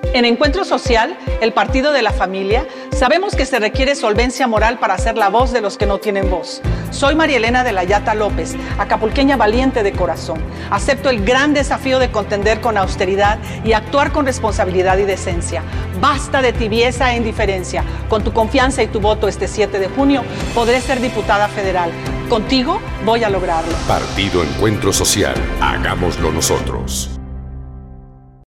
En Encuentro Social, el partido de la familia, sabemos que se requiere solvencia moral para ser la voz de los que no tienen voz. Soy María Elena de la Yata López, acapulqueña valiente de corazón. Acepto el gran desafío de contender con austeridad y actuar con responsabilidad y decencia. Basta de tibieza e indiferencia. Con tu confianza y tu voto este 7 de junio, podré ser diputada federal. Contigo voy a lograrlo. Partido Encuentro Social. Hagámoslo nosotros.